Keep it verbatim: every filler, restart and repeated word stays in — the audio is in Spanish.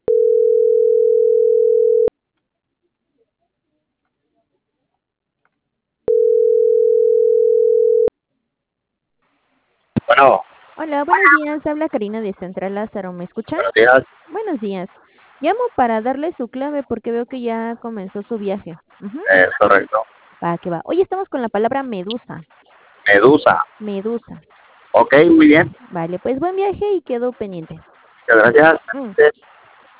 Bueno, Hola, buenos días. Habla Karina de Central Lázaro. ¿Me escucha? buenos días. Buenos días. Llamo para darle su clave porque veo que ya comenzó su viaje. Ujú. Es correcto. Va, que va. Hoy estamos con la palabra medusa. Medusa. Medusa. Ok, muy bien. Vale, pues buen viaje y quedo pendiente. Muchas gracias. Mm.